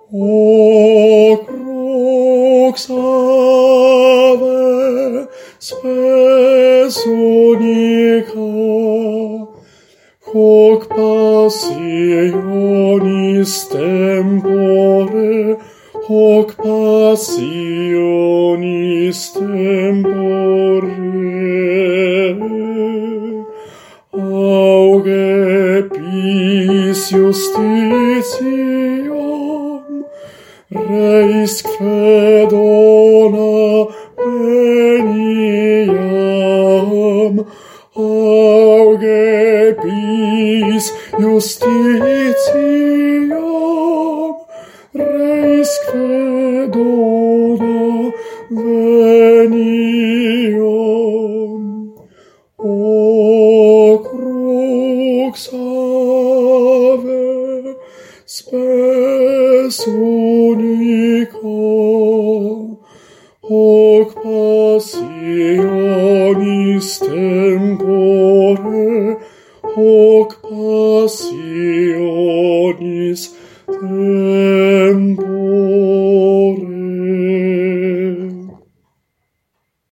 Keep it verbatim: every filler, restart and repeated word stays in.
O crux ave, spes unica, hoc passionis tempore, hoc passionis tempore, auge pis justitiam, reis credona veniam, auge pis justitiam, reis credona veniam. O crux ave, spes unica, hoc passionis tempore, hoc passionis tempore.